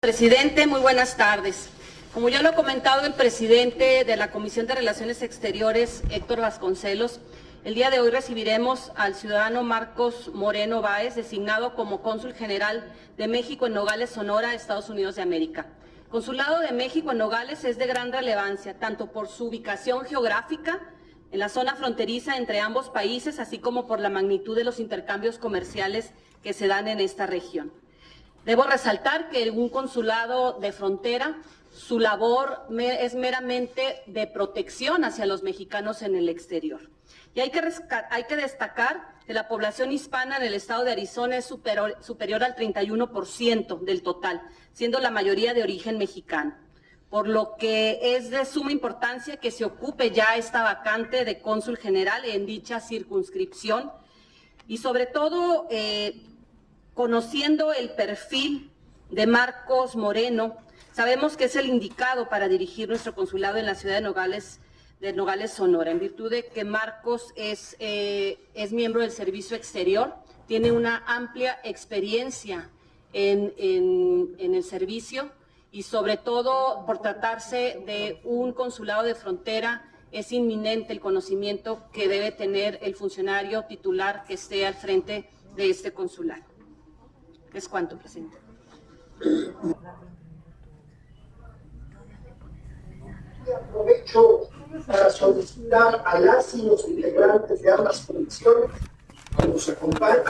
Presidente, muy buenas tardes. Como ya lo ha comentado el presidente de la Comisión de Relaciones Exteriores, Héctor Vasconcelos, el día de hoy recibiremos al ciudadano Marcos Moreno Báez, designado como cónsul general de México en Nogales, Sonora, Estados Unidos de América. El Consulado de México en Nogales es de gran relevancia, tanto por su ubicación geográfica en la zona fronteriza entre ambos países, así como por la magnitud de los intercambios comerciales que se dan en esta región. Debo resaltar que un consulado de frontera, su labor es meramente de protección hacia los mexicanos en el exterior. Y hay que destacar que la población hispana en el estado de Arizona es superior al 31% del total, siendo la mayoría de origen mexicano, por lo que es de suma importancia que se ocupe ya esta vacante de cónsul general en dicha circunscripción y sobre todo conociendo el perfil de Marcos Moreno, sabemos que es el indicado para dirigir nuestro consulado en la ciudad de Nogales, Sonora, en virtud de que Marcos es miembro del Servicio Exterior, tiene una amplia experiencia en el servicio y sobre todo por tratarse de un consulado de frontera, es inminente el conocimiento que debe tener el funcionario titular que esté al frente de este consulado. ¿Es cuánto, presidente? Aprovecho para solicitar a las y los integrantes de ambas comisiones que nos acompañen.